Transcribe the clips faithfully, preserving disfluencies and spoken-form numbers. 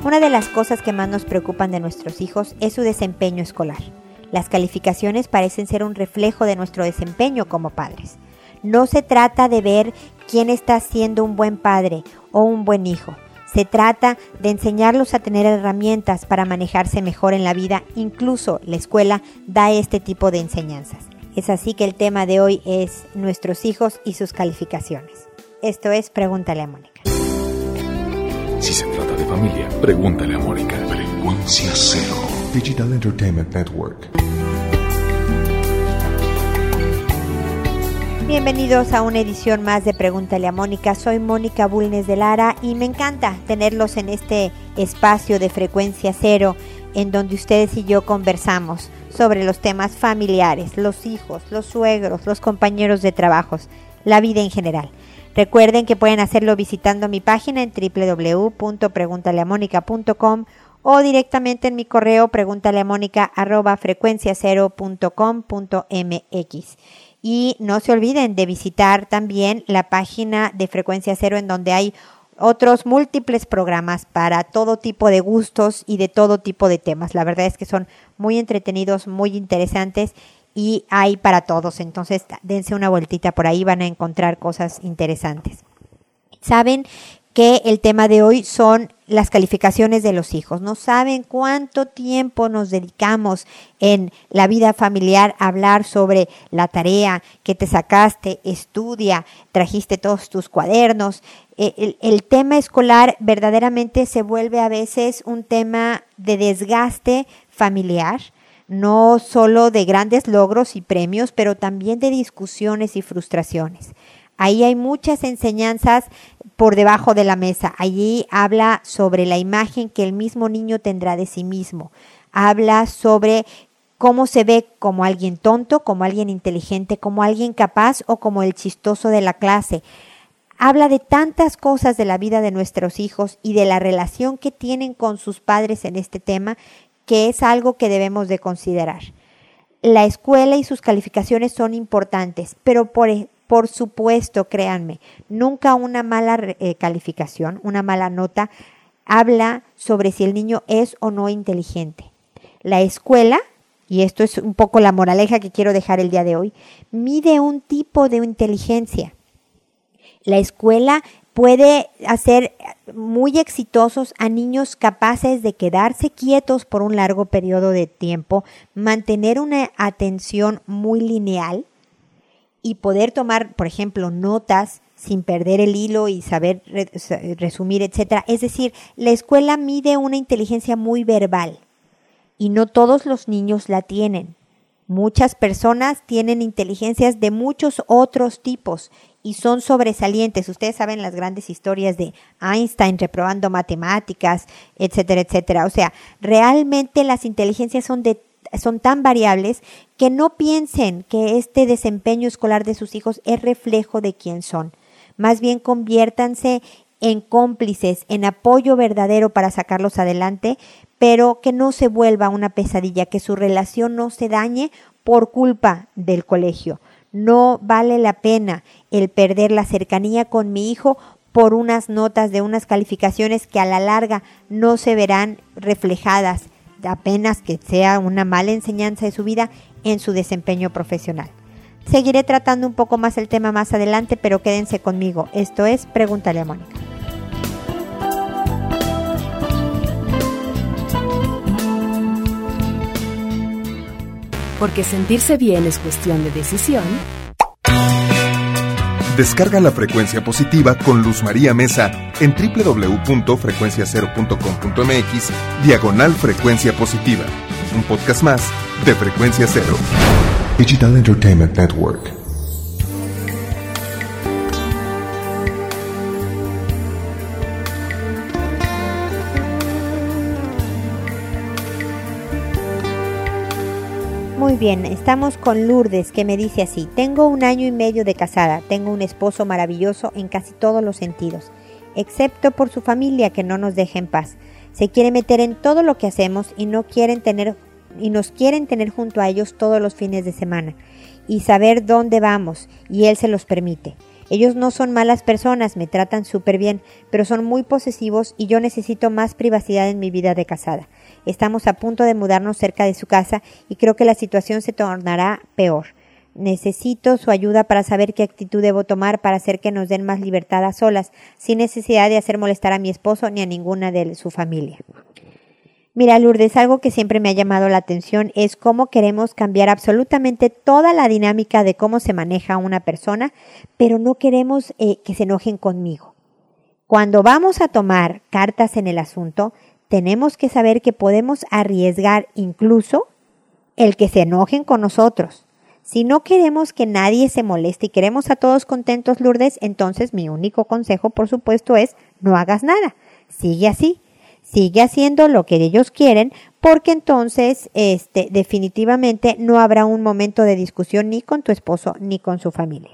Una de las cosas que más nos preocupan de nuestros hijos es su desempeño escolar. Las calificaciones parecen ser un reflejo de nuestro desempeño como padres. No se trata de ver quién está siendo un buen padre o un buen hijo. Se trata de enseñarlos a tener herramientas para manejarse mejor en la vida. Incluso la escuela da este tipo de enseñanzas. Es así que el tema de hoy es nuestros hijos y sus calificaciones. Esto es Pregúntale a Mónica. Si se trata de familia, pregúntale a Mónica. Frecuencia Cero. Digital Entertainment Network. Bienvenidos a una edición más de Pregúntale a Mónica. Soy Mónica Bulnes de Lara y me encanta tenerlos en este espacio de Frecuencia Cero, en donde ustedes y yo conversamos sobre los temas familiares, los hijos, los suegros, los compañeros de trabajos, la vida en general. Recuerden que pueden hacerlo visitando mi página en doble u doble u doble u punto preguntale a mónica punto com o directamente en mi correo preguntaleamónica arroba frecuencia cero punto com punto m x. Y no se olviden de visitar también la página de Frecuencia Cero, en donde hay otros múltiples programas para todo tipo de gustos y de todo tipo de temas. La verdad es que son muy entretenidos, muy interesantes y hay para todos. Entonces, dense una vueltita por ahí, van a encontrar cosas interesantes. Saben que el tema de hoy son las calificaciones de los hijos. No saben cuánto tiempo nos dedicamos en la vida familiar a hablar sobre la tarea que te sacaste, estudia, trajiste todos tus cuadernos. El, el tema escolar verdaderamente se vuelve a veces un tema de desgaste familiar, no solo de grandes logros y premios, pero también de discusiones y frustraciones. Ahí hay muchas enseñanzas por debajo de la mesa. Allí habla sobre la imagen que el mismo niño tendrá de sí mismo. Habla sobre cómo se ve como alguien tonto, como alguien inteligente, como alguien capaz o como el chistoso de la clase. Habla de tantas cosas de la vida de nuestros hijos y de la relación que tienen con sus padres en este tema, que es algo que debemos de considerar. La escuela y sus calificaciones son importantes, pero por Por supuesto, créanme, nunca una mala eh, calificación, una mala nota, habla sobre si el niño es o no inteligente. La escuela, y esto es un poco la moraleja que quiero dejar el día de hoy, mide un tipo de inteligencia. La escuela puede hacer muy exitosos a niños capaces de quedarse quietos por un largo periodo de tiempo, mantener una atención muy lineal, y poder tomar, por ejemplo, notas sin perder el hilo y saber re- resumir, etcétera. Es decir, la escuela mide una inteligencia muy verbal y no todos los niños la tienen. Muchas personas tienen inteligencias de muchos otros tipos y son sobresalientes. Ustedes saben las grandes historias de Einstein reprobando matemáticas, etcétera, etcétera. O sea, realmente las inteligencias son de son tan variables que no piensen que este desempeño escolar de sus hijos es reflejo de quién son. Más bien conviértanse en cómplices, en apoyo verdadero para sacarlos adelante, pero que no se vuelva una pesadilla, que su relación no se dañe por culpa del colegio. No vale la pena el perder la cercanía con mi hijo por unas notas de unas calificaciones que a la larga no se verán reflejadas, apenas que sea una mala enseñanza de su vida en su desempeño profesional. Seguiré tratando un poco más el tema más adelante, pero quédense conmigo. Esto es Pregúntale a Mónica. Porque sentirse bien es cuestión de decisión. Descarga la Frecuencia Positiva con Luz María Mesa en doble u doble u doble u punto frecuencia cero punto com punto m x diagonal Frecuencia Positiva. Un podcast más de Frecuencia Cero. Digital Entertainment Network. Muy bien, estamos con Lourdes, que me dice así: tengo un año y medio de casada, tengo un esposo maravilloso en casi todos los sentidos, excepto por su familia, que no nos deja en paz. Se quiere meter en todo lo que hacemos y no quieren tener y nos quieren tener junto a ellos todos los fines de semana y saber dónde vamos, y él se los permite. Ellos no son malas personas, me tratan súper bien, pero son muy posesivos y yo necesito más privacidad en mi vida de casada. Estamos a punto de mudarnos cerca de su casa y creo que la situación se tornará peor. Necesito su ayuda para saber qué actitud debo tomar para hacer que nos den más libertad a solas, sin necesidad de hacer molestar a mi esposo ni a ninguna de su familia. Mira, Lourdes, algo que siempre me ha llamado la atención es cómo queremos cambiar absolutamente toda la dinámica de cómo se maneja una persona, pero no queremos eh, que se enojen conmigo. Cuando vamos a tomar cartas en el asunto, tenemos que saber que podemos arriesgar incluso el que se enojen con nosotros. Si no queremos que nadie se moleste y queremos a todos contentos, Lourdes, entonces mi único consejo, por supuesto, es no hagas nada. Sigue así. Sigue haciendo lo que ellos quieren, porque entonces este, definitivamente no habrá un momento de discusión ni con tu esposo ni con su familia.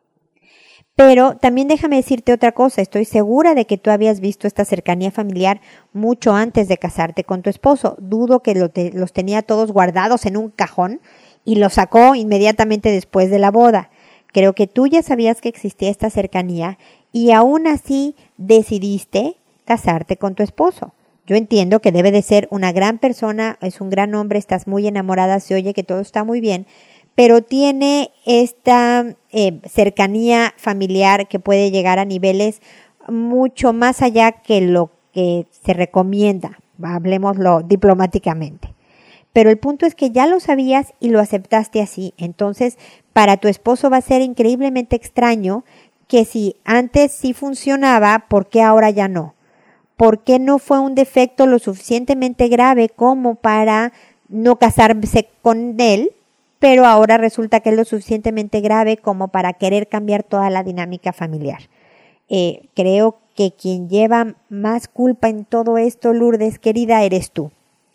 Pero también déjame decirte otra cosa, estoy segura de que tú habías visto esta cercanía familiar mucho antes de casarte con tu esposo. Dudo que lo te, los tenía todos guardados en un cajón y los sacó inmediatamente después de la boda. Creo que tú ya sabías que existía esta cercanía y aún así decidiste casarte con tu esposo. Yo entiendo que debe de ser una gran persona, es un gran hombre, estás muy enamorada, se oye que todo está muy bien, pero tiene esta eh, cercanía familiar que puede llegar a niveles mucho más allá que lo que se recomienda, hablemoslo diplomáticamente. Pero el punto es que ya lo sabías y lo aceptaste así, entonces para tu esposo va a ser increíblemente extraño que si antes sí funcionaba, ¿por qué ahora ya no? ¿Por qué no fue un defecto lo suficientemente grave como para no casarse con él, pero ahora resulta que es lo suficientemente grave como para querer cambiar toda la dinámica familiar? Eh, creo que quien lleva más culpa en todo esto, Lourdes, querida, eres tú.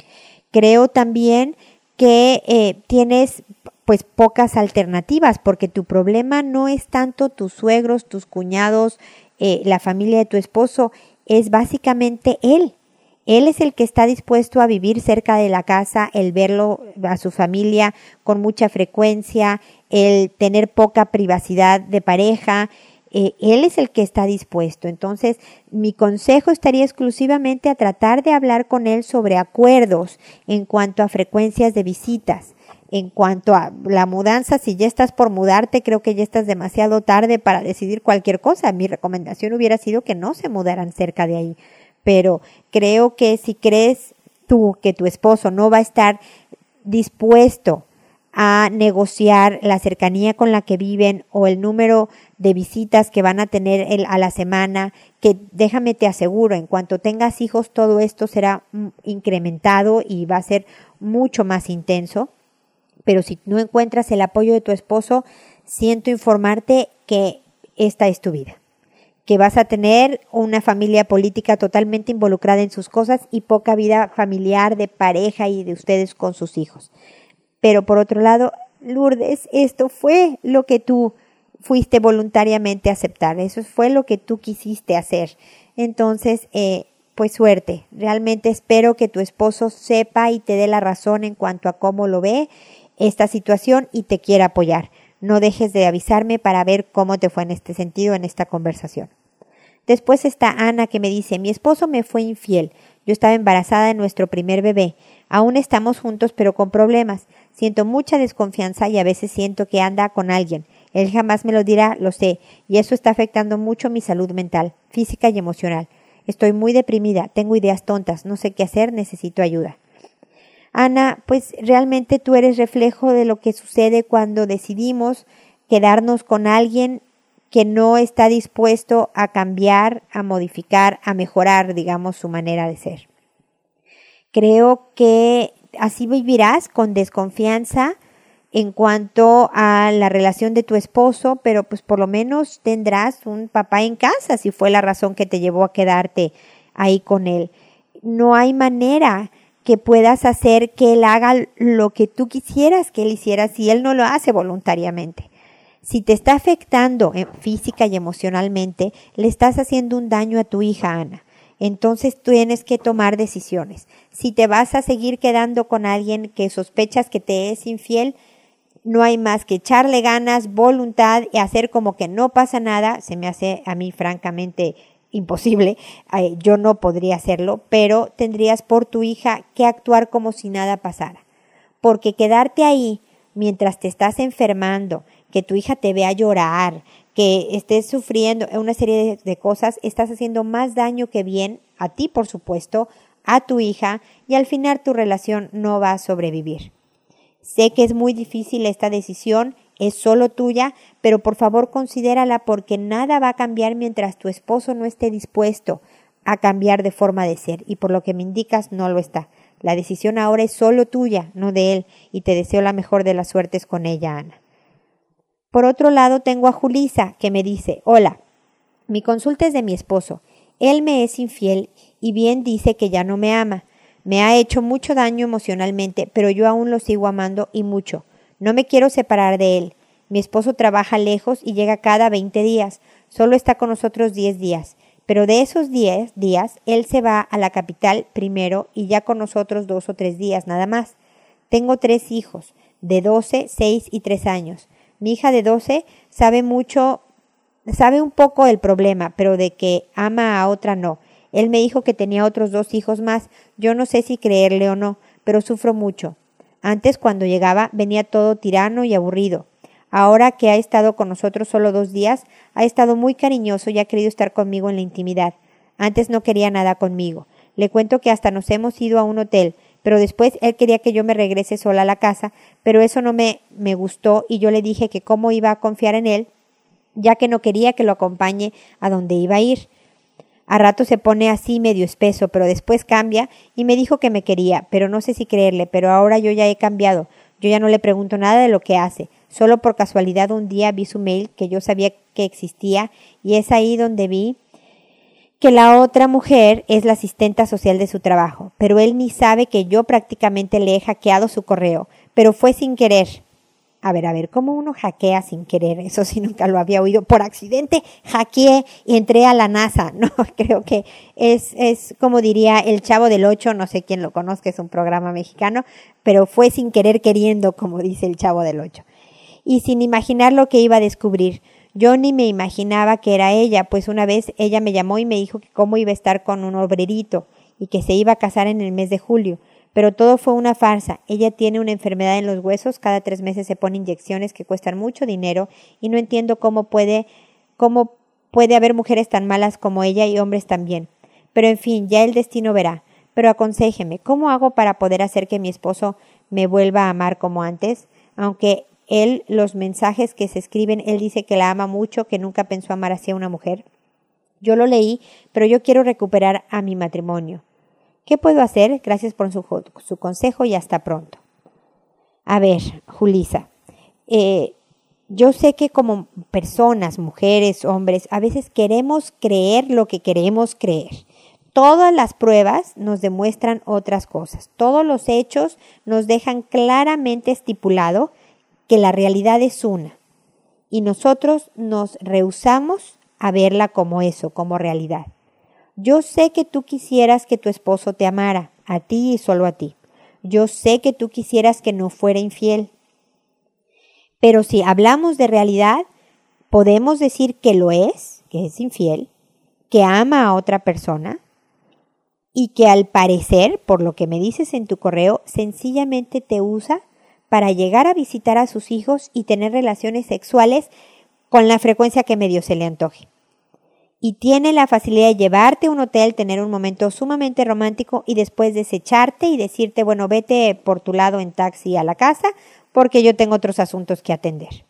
Creo también que eh, tienes pues pocas alternativas, porque tu problema no es tanto tus suegros, tus cuñados, eh, la familia de tu esposo, es básicamente él. Él es el que está dispuesto a vivir cerca de la casa, el verlo a su familia con mucha frecuencia, el tener poca privacidad de pareja. Eh, él es el que está dispuesto. Entonces, mi consejo estaría exclusivamente a tratar de hablar con él sobre acuerdos en cuanto a frecuencias de visitas. En cuanto a la mudanza, si ya estás por mudarte, creo que ya estás demasiado tarde para decidir cualquier cosa. Mi recomendación hubiera sido que no se mudaran cerca de ahí. Pero creo que si crees tú que tu esposo no va a estar dispuesto a negociar la cercanía con la que viven o el número de visitas que van a tener el, a la semana, que déjame te aseguro, en cuanto tengas hijos, todo esto será incrementado y va a ser mucho más intenso. Pero si no encuentras el apoyo de tu esposo, siento informarte que esta es tu vida. Que vas a tener una familia política totalmente involucrada en sus cosas y poca vida familiar de pareja y de ustedes con sus hijos. Pero por otro lado, Lourdes, esto fue lo que tú fuiste voluntariamente a aceptar. Eso fue lo que tú quisiste hacer. Entonces, eh, pues suerte. Realmente espero que tu esposo sepa y te dé la razón en cuanto a cómo lo ve esta situación y te quiera apoyar. No dejes de avisarme para ver cómo te fue en este sentido, en esta conversación. Después está Ana, que me dice, mi esposo me fue infiel. Yo estaba embarazada de nuestro primer bebé. Aún estamos juntos, pero con problemas. Siento mucha desconfianza y a veces siento que anda con alguien. Él jamás me lo dirá, lo sé, y eso está afectando mucho mi salud mental, física y emocional. Estoy muy deprimida, tengo ideas tontas, no sé qué hacer, necesito ayuda. Ana, pues realmente tú eres reflejo de lo que sucede cuando decidimos quedarnos con alguien que no está dispuesto a cambiar, a modificar, a mejorar, digamos, su manera de ser. Creo que así vivirás con desconfianza en cuanto a la relación de tu esposo, pero pues por lo menos tendrás un papá en casa si fue la razón que te llevó a quedarte ahí con él. No hay manera que puedas hacer que él haga lo que tú quisieras que él hiciera si él no lo hace voluntariamente. Si te está afectando física y emocionalmente, le estás haciendo un daño a tu hija, Ana. Entonces tienes que tomar decisiones. Si te vas a seguir quedando con alguien que sospechas que te es infiel, No hay más que echarle ganas, voluntad y hacer como que no pasa nada. Se me hace a mí francamente imposible. Eh, yo no podría hacerlo, pero tendrías por tu hija que actuar como si nada pasara. Porque quedarte ahí mientras te estás enfermando, que tu hija te vea llorar, que estés sufriendo una serie de, de cosas, estás haciendo más daño que bien a ti, por supuesto, a tu hija, y al final tu relación no va a sobrevivir. Sé que es muy difícil esta decisión, es solo tuya, pero por favor considérala porque nada va a cambiar mientras tu esposo no esté dispuesto a cambiar de forma de ser, y por lo que me indicas no lo está. La decisión ahora es solo tuya, no de él, y te deseo la mejor de las suertes con ella, Ana. Por otro lado, tengo a Julisa, que me dice, hola, mi consulta es de mi esposo. Él me es infiel y bien dice que ya no me ama. Me ha hecho mucho daño emocionalmente, pero yo aún lo sigo amando y mucho. No me quiero separar de él. Mi esposo trabaja lejos y llega cada veinte días. Solo está con nosotros diez días. Pero de esos diez días, él se va a la capital primero y ya con nosotros dos o tres días, nada más. Tengo tres hijos, de doce, seis y tres años. Mi hija de doce sabe mucho, sabe un poco el problema, pero de que ama a otra no. Él me dijo que tenía otros dos hijos más. Yo no sé si creerle o no, pero sufro mucho. Antes, cuando llegaba, venía todo tirano y aburrido. Ahora que ha estado con nosotros solo dos días, ha estado muy cariñoso y ha querido estar conmigo en la intimidad. Antes no quería nada conmigo. Le cuento que hasta nos hemos ido a un hotel, pero después él quería que yo me regrese sola a la casa, pero eso no me, me gustó y yo le dije que cómo iba a confiar en él, ya que no quería que lo acompañe a donde iba a ir. A rato se pone así medio espeso, pero después cambia y me dijo que me quería, pero no sé si creerle, pero ahora yo ya he cambiado. Yo ya no le pregunto nada de lo que hace. Solo por casualidad un día vi su mail que yo sabía que existía y es ahí donde vi que la otra mujer es la asistenta social de su trabajo, pero él ni sabe que yo prácticamente le he hackeado su correo, pero fue sin querer. A ver, a ver, ¿cómo uno hackea sin querer? Eso sí nunca lo había oído. Por accidente hackeé y entré a la NASA. No, creo que es, es como diría el Chavo del Ocho, no sé quién lo conozca, es un programa mexicano, pero fue sin querer queriendo, como dice el Chavo del Ocho. Y sin imaginar lo que iba a descubrir. Yo ni me imaginaba que era ella, pues una vez ella me llamó y me dijo que cómo iba a estar con un obrerito y que se iba a casar en el mes de julio. Pero todo fue una farsa. Ella tiene una enfermedad en los huesos, cada tres meses se pone inyecciones que cuestan mucho dinero y no entiendo cómo puede, cómo puede haber mujeres tan malas como ella y hombres también. Pero en fin, ya el destino verá. Pero aconséjeme, ¿cómo hago para poder hacer que mi esposo me vuelva a amar como antes? Aunque él, los mensajes que se escriben, él dice que la ama mucho, que nunca pensó amar así a una mujer. Yo lo leí, pero yo quiero recuperar a mi matrimonio. ¿Qué puedo hacer? Gracias por su, su consejo y hasta pronto. A ver, Julisa, eh, yo sé que como personas, mujeres, hombres, a veces queremos creer lo que queremos creer. Todas las pruebas nos demuestran otras cosas. Todos los hechos nos dejan claramente estipulado que la realidad es una. Y nosotros nos rehusamos a verla como eso, como realidad. Yo sé que tú quisieras que tu esposo te amara, a ti y solo a ti. Yo sé que tú quisieras que no fuera infiel. Pero si hablamos de realidad, podemos decir que lo es, que es infiel, que ama a otra persona y que al parecer, por lo que me dices en tu correo, sencillamente te usa para llegar a visitar a sus hijos y tener relaciones sexuales con la frecuencia que medio se le antoje. Y tiene la facilidad de llevarte a un hotel, tener un momento sumamente romántico y después desecharte y decirte, bueno, vete por tu lado en taxi a la casa porque yo tengo otros asuntos que atender.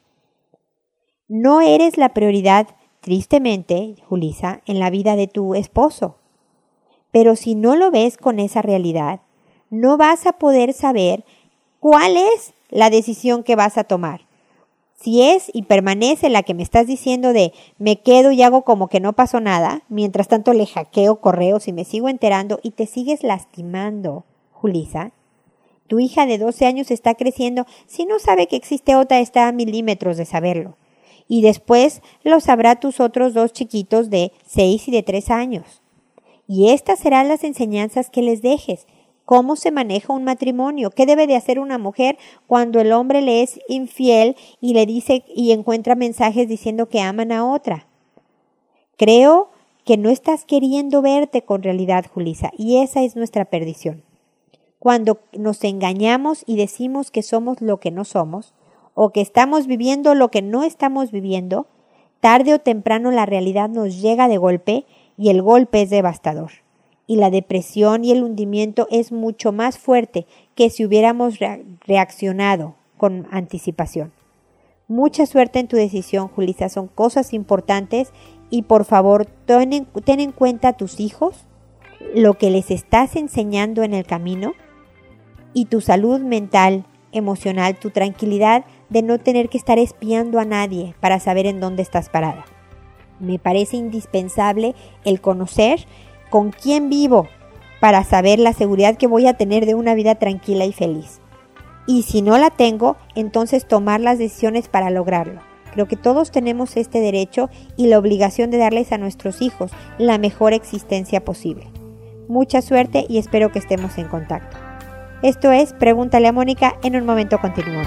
No eres la prioridad, tristemente, Julisa, en la vida de tu esposo. Pero si no lo ves con esa realidad, no vas a poder saber cuál es la decisión que vas a tomar. Si es y permanece la que me estás diciendo de me quedo y hago como que no pasó nada, mientras tanto le hackeo correos y me sigo enterando y te sigues lastimando, Julisa. Tu hija de doce años está creciendo, si no sabe que existe otra está a milímetros de saberlo. Y después lo sabrá tus otros dos chiquitos de seis y de tres años. Y estas serán las enseñanzas que les dejes. cómo se maneja un matrimonio, qué debe de hacer una mujer cuando el hombre le es infiel y le dice y encuentra mensajes diciendo que aman a otra. Creo que no estás queriendo verte con realidad, Julissa, y esa es nuestra perdición. Cuando nos engañamos y decimos que somos lo que no somos, o que estamos viviendo lo que no estamos viviendo, tarde o temprano la realidad nos llega de golpe y el golpe es devastador. Y la depresión y el hundimiento es mucho más fuerte que si hubiéramos re- reaccionado con anticipación. Mucha suerte en tu decisión, Julissa, son cosas importantes y por favor ten en, ten en cuenta a tus hijos, lo que les estás enseñando en el camino y tu salud mental, emocional, tu tranquilidad de no tener que estar espiando a nadie para saber en dónde estás parada. Me parece indispensable el conocer con quién vivo para saber la seguridad que voy a tener de una vida tranquila y feliz. Y si no la tengo, entonces tomar las decisiones para lograrlo. Creo que todos tenemos este derecho y la obligación de darles a nuestros hijos la mejor existencia posible. Mucha suerte y espero que estemos en contacto. Esto es Pregúntale a Mónica, en un momento continuamos.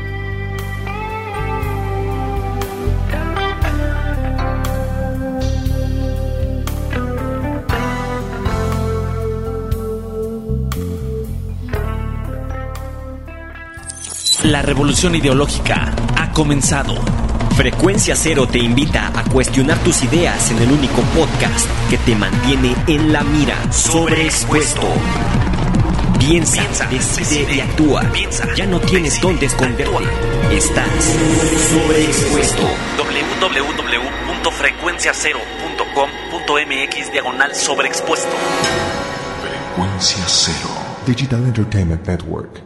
La revolución ideológica ha comenzado. Frecuencia Cero te invita a cuestionar tus ideas en el único podcast que te mantiene en la mira. Sobreexpuesto. Piensa, Piensa decide, decide y actúa. Piensa, ya no tienes decide, dónde esconderte. Actúa. Estás sobreexpuesto. doble u doble u doble u punto frecuencia cero punto com punto m x diagonal sobreexpuesto. Frecuencia Cero. Digital Entertainment Network.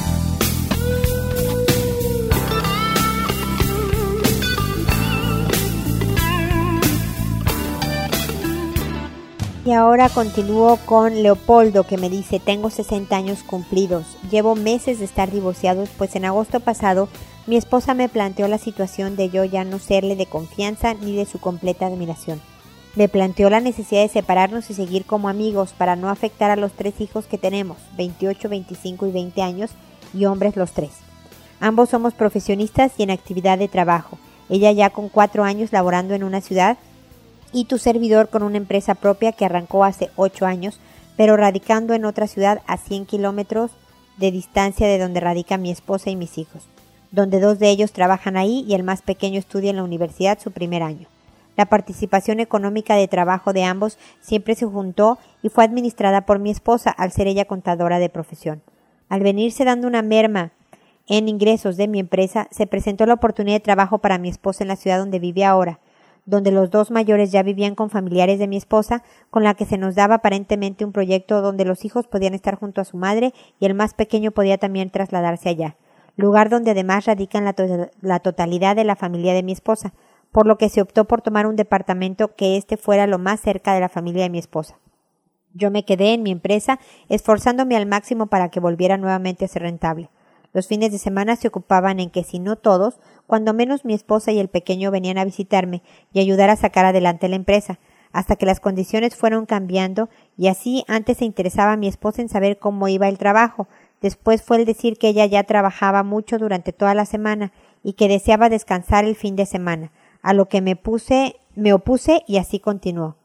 Y ahora continúo con Leopoldo, que me dice: tengo sesenta años cumplidos, llevo meses de estar divorciados, pues en agosto pasado mi esposa me planteó la situación de yo ya no serle de confianza ni de su completa admiración. Me planteó la necesidad de separarnos y seguir como amigos para no afectar a los tres hijos que tenemos, veintiocho, veinticinco y veinte años, y hombres los tres. Ambos somos profesionistas y en actividad de trabajo, ella ya con cuatro años laborando en una ciudad, y tu servidor con una empresa propia que arrancó hace ocho años, pero radicando en otra ciudad a cien kilómetros de distancia de donde radica mi esposa y mis hijos, donde dos de ellos trabajan ahí y el más pequeño estudia en la universidad su primer año. La participación económica de trabajo de ambos siempre se juntó y fue administrada por mi esposa, al ser ella contadora de profesión. Al venirse dando una merma en ingresos de mi empresa, se presentó la oportunidad de trabajo para mi esposa en la ciudad donde vive ahora, donde los dos mayores ya vivían con familiares de mi esposa, con la que se nos daba aparentemente un proyecto donde los hijos podían estar junto a su madre y el más pequeño podía también trasladarse allá, lugar donde además radican la, to- la totalidad de la familia de mi esposa, por lo que se optó por tomar un departamento que éste fuera lo más cerca de la familia de mi esposa. Yo me quedé en mi empresa, esforzándome al máximo para que volviera nuevamente a ser rentable. Los fines de semana se ocupaban en que, si no todos, cuando menos mi esposa y el pequeño venían a visitarme y ayudar a sacar adelante la empresa, hasta que las condiciones fueron cambiando, y así antes se interesaba a mi esposa en saber cómo iba el trabajo, después fue el decir que ella ya trabajaba mucho durante toda la semana y que deseaba descansar el fin de semana, a lo que me puse, me opuse y así continuó.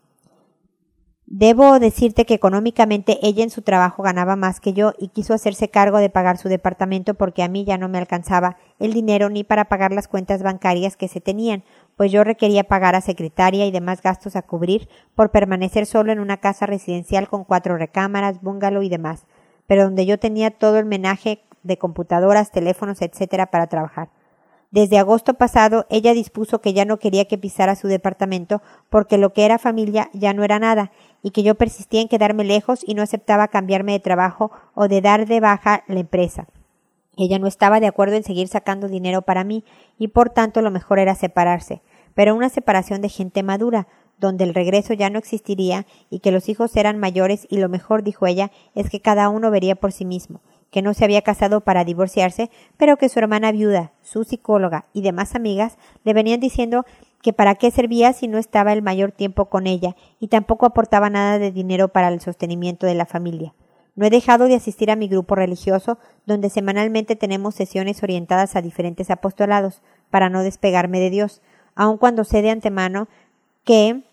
Debo decirte que económicamente ella en su trabajo ganaba más que yo y quiso hacerse cargo de pagar su departamento porque a mí ya no me alcanzaba el dinero ni para pagar las cuentas bancarias que se tenían, pues yo requería pagar a secretaria y demás gastos a cubrir por permanecer solo en una casa residencial con cuatro recámaras, bungalow y demás, pero donde yo tenía todo el menaje de computadoras, teléfonos, etcétera para trabajar. Desde agosto pasado ella dispuso que ya no quería que pisara su departamento porque lo que era familia ya no era nada y que yo persistía en quedarme lejos y no aceptaba cambiarme de trabajo o de dar de baja la empresa. Ella no estaba de acuerdo en seguir sacando dinero para mí y por tanto lo mejor era separarse, pero una separación de gente madura, donde el regreso ya no existiría y que los hijos eran mayores y lo mejor, dijo ella, es que cada uno vería por sí mismo, que no se había casado para divorciarse, pero que su hermana viuda, su psicóloga y demás amigas le venían diciendo que para qué servía si no estaba el mayor tiempo con ella y tampoco aportaba nada de dinero para el sostenimiento de la familia. No he dejado de asistir a mi grupo religioso, donde semanalmente tenemos sesiones orientadas a diferentes apostolados, para no despegarme de Dios, aun cuando sé de antemano que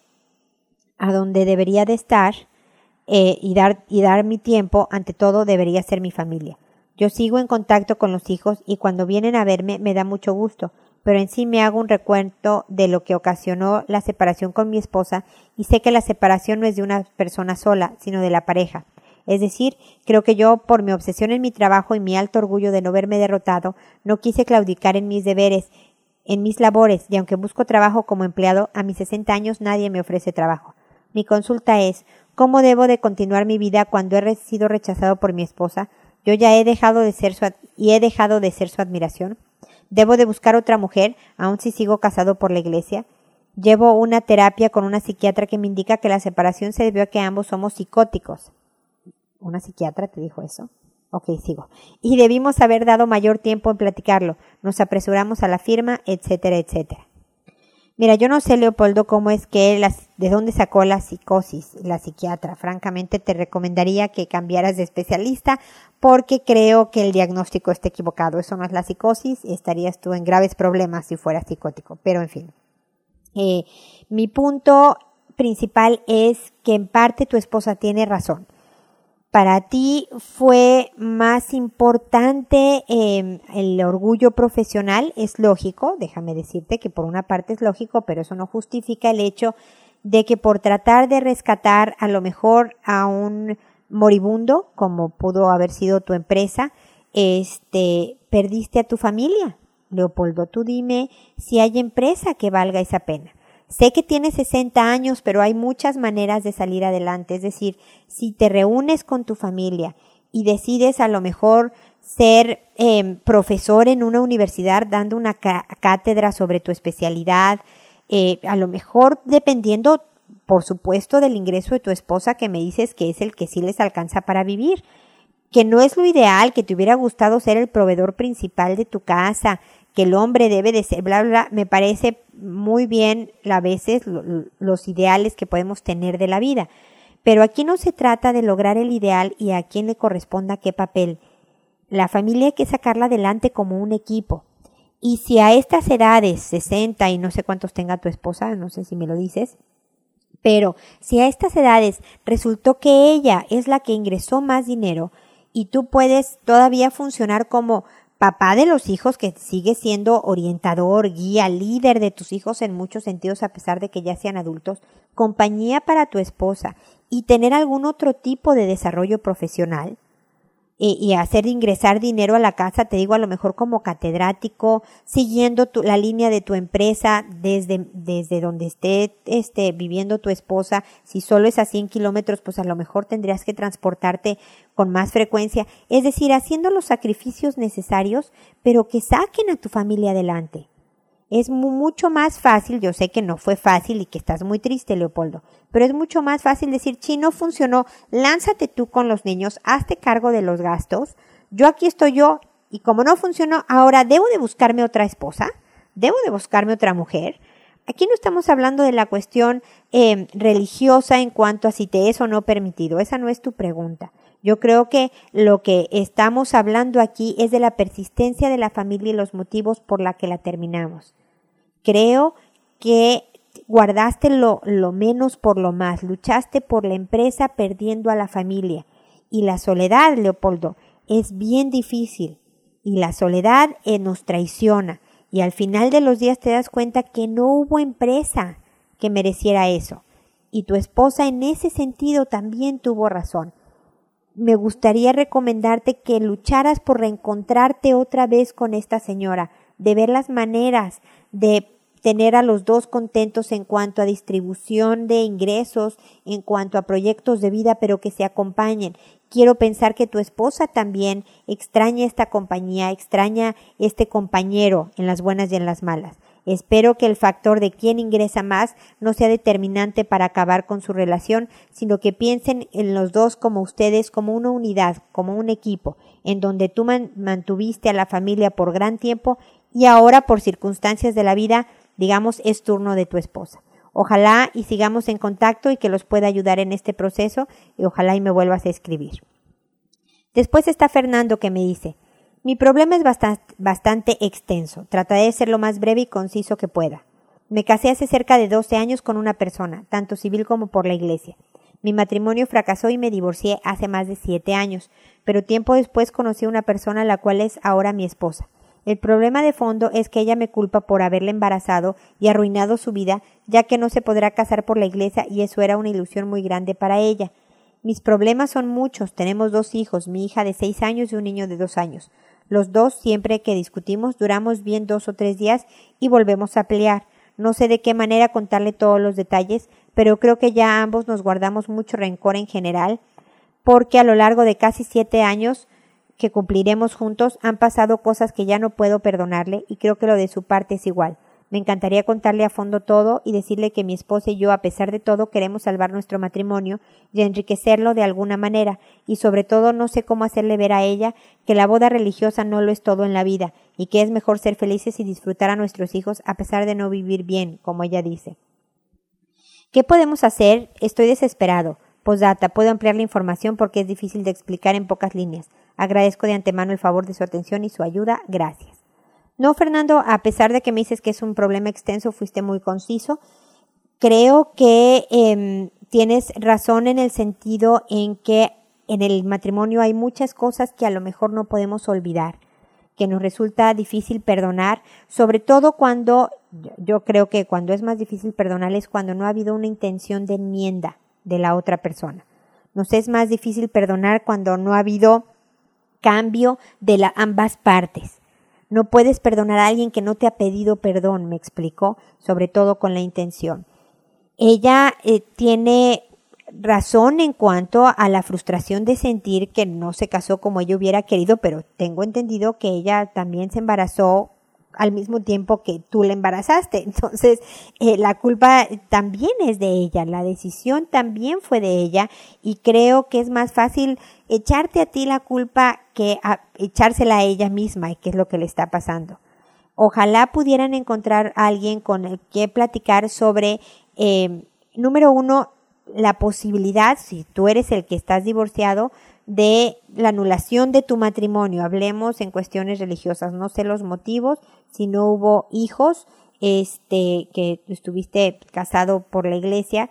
a donde debería de estar eh, y, dar, y dar mi tiempo, ante todo, debería ser mi familia. Yo sigo en contacto con los hijos y cuando vienen a verme me da mucho gusto, pero en sí me hago un recuento de lo que ocasionó la separación con mi esposa y sé que la separación no es de una persona sola, sino de la pareja. Es decir, creo que yo, por mi obsesión en mi trabajo y mi alto orgullo de no verme derrotado, no quise claudicar en mis deberes, en mis labores, y aunque busco trabajo como empleado, a mis sesenta años nadie me ofrece trabajo. Mi consulta es, ¿cómo debo de continuar mi vida cuando he sido rechazado por mi esposa? Yo ya he dejado de ser su ad- y he dejado de ser su admiración. ¿Debo de buscar otra mujer, aun si sigo casado por la iglesia? Llevo una terapia con una psiquiatra que me indica que la separación se debió a que ambos somos psicóticos. ¿Una psiquiatra te dijo eso? Ok, sigo. Y debimos haber dado mayor tiempo en platicarlo. Nos apresuramos a la firma, etcétera, etcétera. Mira, yo no sé, Leopoldo, cómo es que, las, de dónde sacó la psicosis, la psiquiatra. Francamente, te recomendaría que cambiaras de especialista porque creo que el diagnóstico está equivocado. Eso no es la psicosis, estarías tú en graves problemas si fueras psicótico. Pero, en fin. Eh, mi punto principal es que en parte tu esposa tiene razón. Para ti fue más importante eh, el orgullo profesional, es lógico, déjame decirte que por una parte es lógico, pero eso no justifica el hecho de que por tratar de rescatar a lo mejor a un moribundo, como pudo haber sido tu empresa, este, perdiste a tu familia. Leopoldo, tú dime si hay empresa que valga esa pena. Sé que tienes sesenta años, pero hay muchas maneras de salir adelante. Es decir, si te reúnes con tu familia y decides a lo mejor ser eh, profesor en una universidad dando una ca- cátedra sobre tu especialidad, eh, a lo mejor dependiendo, por supuesto, del ingreso de tu esposa, que me dices que es el que sí les alcanza para vivir, que no es lo ideal, que te hubiera gustado ser el proveedor principal de tu casa, que el hombre debe de ser, bla, bla, bla. Me parece muy bien a veces lo, los ideales que podemos tener de la vida. Pero aquí no se trata de lograr el ideal y a quién le corresponda qué papel. La familia hay que sacarla adelante como un equipo. Y si a estas edades, sesenta y no sé cuántos tenga tu esposa, no sé si me lo dices, pero si a estas edades resultó que ella es la que ingresó más dinero y tú puedes todavía funcionar como papá de los hijos, que sigue siendo orientador, guía, líder de tus hijos en muchos sentidos a pesar de que ya sean adultos, compañía para tu esposa y tener algún otro tipo de desarrollo profesional y, y hacer ingresar dinero a la casa, te digo a lo mejor como catedrático, siguiendo tu, la línea de tu empresa desde, desde donde esté este, viviendo tu esposa. Si solo es a cien kilómetros, pues a lo mejor tendrías que transportarte con más frecuencia. Es decir, haciendo los sacrificios necesarios, pero que saquen a tu familia adelante. Es mu- mucho más fácil, yo sé que no fue fácil y que estás muy triste, Leopoldo, pero es mucho más fácil decir, chi, no funcionó, lánzate tú con los niños, hazte cargo de los gastos, yo aquí estoy yo, y como no funcionó, ahora debo de buscarme otra esposa, debo de buscarme otra mujer. Aquí no estamos hablando de la cuestión eh, religiosa en cuanto a si te es o no permitido, esa no es tu pregunta. Yo creo que lo que estamos hablando aquí es de la persistencia de la familia y los motivos por la que la terminamos. Creo que guardaste lo, lo menos por lo más, luchaste por la empresa perdiendo a la familia. Y la soledad, Leopoldo, es bien difícil. Y la soledad eh, nos traiciona. Y al final de los días te das cuenta que no hubo empresa que mereciera eso. Y tu esposa en ese sentido también tuvo razón. Me gustaría recomendarte que lucharas por reencontrarte otra vez con esta señora, de ver las maneras de tener a los dos contentos en cuanto a distribución de ingresos, en cuanto a proyectos de vida, pero que se acompañen. Quiero pensar que tu esposa también extraña esta compañía, extraña este compañero en las buenas y en las malas. Espero que el factor de quién ingresa más no sea determinante para acabar con su relación, sino que piensen en los dos como ustedes, como una unidad, como un equipo, en donde tú man- mantuviste a la familia por gran tiempo y ahora por circunstancias de la vida, digamos, es turno de tu esposa. Ojalá y sigamos en contacto y que los pueda ayudar en este proceso y ojalá y me vuelvas a escribir. Después está Fernando, que me dice: mi problema es bastante, bastante extenso. Trataré de ser lo más breve y conciso que pueda. Me casé hace cerca de doce años con una persona, tanto civil como por la iglesia. Mi matrimonio fracasó y me divorcié hace más de siete años, pero tiempo después conocí a una persona la cual es ahora mi esposa. El problema de fondo es que ella me culpa por haberle embarazado y arruinado su vida, ya que no se podrá casar por la iglesia y eso era una ilusión muy grande para ella. Mis problemas son muchos. Tenemos dos hijos, mi hija de seis años y un niño de dos años. Los dos, siempre que discutimos, duramos bien dos o tres días y volvemos a pelear. No sé de qué manera contarle todos los detalles, pero creo que ya ambos nos guardamos mucho rencor en general, porque a lo largo de casi siete años que cumpliremos juntos, han pasado cosas que ya no puedo perdonarle y creo que lo de su parte es igual. Me encantaría contarle a fondo todo y decirle que mi esposa y yo, a pesar de todo, queremos salvar nuestro matrimonio y enriquecerlo de alguna manera, y sobre todo no sé cómo hacerle ver a ella que la boda religiosa no lo es todo en la vida y que es mejor ser felices y disfrutar a nuestros hijos a pesar de no vivir bien, como ella dice. ¿Qué podemos hacer? Estoy desesperado. Postdata, puedo ampliar la información porque es difícil de explicar en pocas líneas. Agradezco de antemano el favor de su atención y su ayuda. Gracias. No, Fernando, a pesar de que me dices que es un problema extenso, fuiste muy conciso. Creo que eh, tienes razón en el sentido en que en el matrimonio hay muchas cosas que a lo mejor no podemos olvidar, que nos resulta difícil perdonar, sobre todo cuando, yo creo que cuando es más difícil perdonar es cuando no ha habido una intención de enmienda de la otra persona. Nos es más difícil perdonar cuando no ha habido cambio de la, ambas partes. No puedes perdonar a alguien que no te ha pedido perdón, me explicó, sobre todo con la intención. Ella eh, tiene razón en cuanto a la frustración de sentir que no se casó como ella hubiera querido, pero tengo entendido que ella también se embarazó al mismo tiempo que tú la embarazaste. Entonces, eh, la culpa también es de ella, la decisión también fue de ella, y creo que es más fácil echarte a ti la culpa que a echársela a ella misma, y qué es lo que le está pasando. Ojalá pudieran encontrar a alguien con el que platicar sobre, eh, número uno, la posibilidad, si tú eres el que estás divorciado, de la anulación de tu matrimonio. Hablemos en cuestiones religiosas, no sé los motivos, si no hubo hijos, este, que estuviste casado por la iglesia,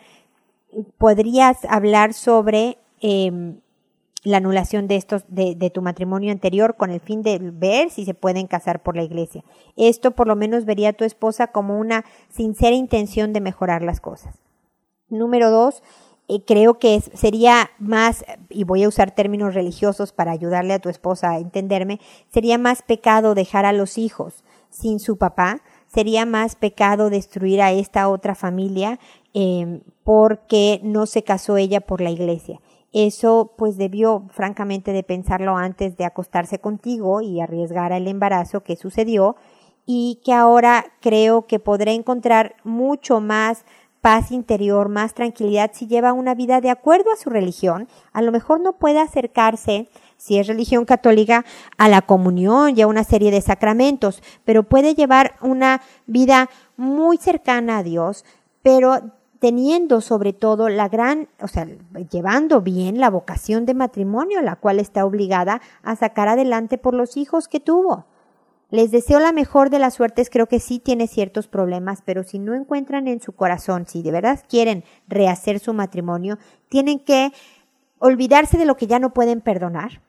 podrías hablar sobre eh, la anulación de estos, de, de tu matrimonio anterior con el fin de ver si se pueden casar por la iglesia. Esto por lo menos vería a tu esposa como una sincera intención de mejorar las cosas. Número dos, Eh, creo que es, sería más, y voy a usar términos religiosos para ayudarle a tu esposa a entenderme, sería más pecado dejar a los hijos sin su papá, sería más pecado destruir a esta otra familia eh, porque no se casó ella por la iglesia. Eso pues debió francamente de pensarlo antes de acostarse contigo y arriesgar el embarazo que sucedió, y que ahora creo que podrá encontrar mucho más paz interior, más tranquilidad si lleva una vida de acuerdo a su religión. A lo mejor no puede acercarse, si es religión católica, a la comunión y a una serie de sacramentos, pero puede llevar una vida muy cercana a Dios, pero teniendo sobre todo la gran, o sea, llevando bien la vocación de matrimonio, la cual está obligada a sacar adelante por los hijos que tuvo. Les deseo la mejor de las suertes. Creo que sí tiene ciertos problemas, pero si no encuentran en su corazón, si de verdad quieren rehacer su matrimonio, tienen que olvidarse de lo que ya no pueden perdonar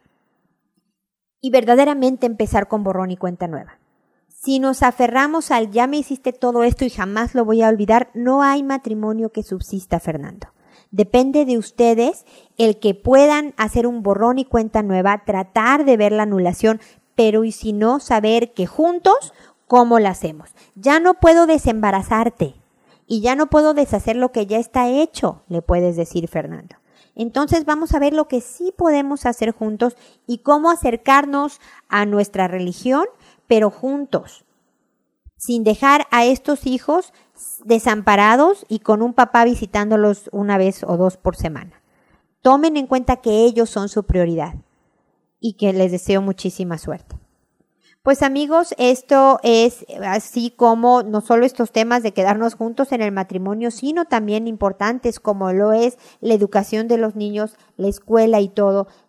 y verdaderamente empezar con borrón y cuenta nueva. Si nos aferramos al ya me hiciste todo esto y jamás lo voy a olvidar, no hay matrimonio que subsista, Fernando. Depende de ustedes el que puedan hacer un borrón y cuenta nueva, tratar de ver la anulación, pero y si no, saber que juntos, ¿cómo la hacemos? Ya no puedo desembarazarte y ya no puedo deshacer lo que ya está hecho, le puedes decir, Fernando. Entonces vamos a ver lo que sí podemos hacer juntos y cómo acercarnos a nuestra religión, pero juntos, sin dejar a estos hijos desamparados y con un papá visitándolos una vez o dos por semana. Tomen en cuenta que ellos son su prioridad y que les deseo muchísima suerte. Pues amigos, esto es así como no solo estos temas de quedarnos juntos en el matrimonio, sino también importantes como lo es la educación de los niños, la escuela y todo.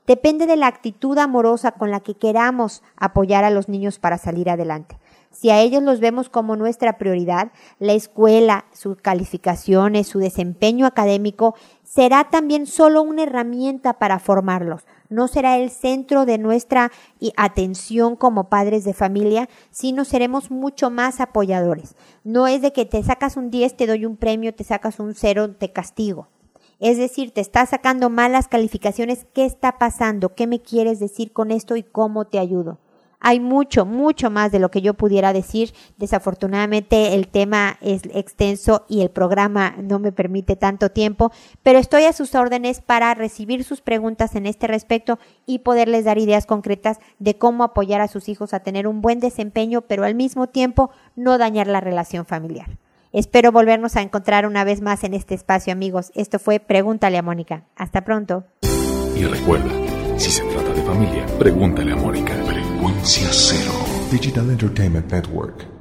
Depende de la actitud amorosa con la que queramos apoyar a los niños para salir adelante. Si a ellos los vemos como nuestra prioridad, la escuela, sus calificaciones, su desempeño académico, será también solo una herramienta para formarlos. No será el centro de nuestra atención como padres de familia, sino seremos mucho más apoyadores. No es de que te sacas un diez, te doy un premio, te sacas un cero, te castigo. Es decir, te estás sacando malas calificaciones, ¿qué está pasando? ¿Qué me quieres decir con esto y cómo te ayudo? Hay mucho, mucho más de lo que yo pudiera decir. Desafortunadamente el tema es extenso y el programa no me permite tanto tiempo, pero estoy a sus órdenes para recibir sus preguntas en este respecto y poderles dar ideas concretas de cómo apoyar a sus hijos a tener un buen desempeño, pero al mismo tiempo no dañar la relación familiar. Espero volvernos a encontrar una vez más en este espacio, amigos. Esto fue Pregúntale a Mónica. Hasta pronto. Y recuerda, si se trata de familia, pregúntale a Mónica. Frecuencia Cero. Digital Entertainment Network.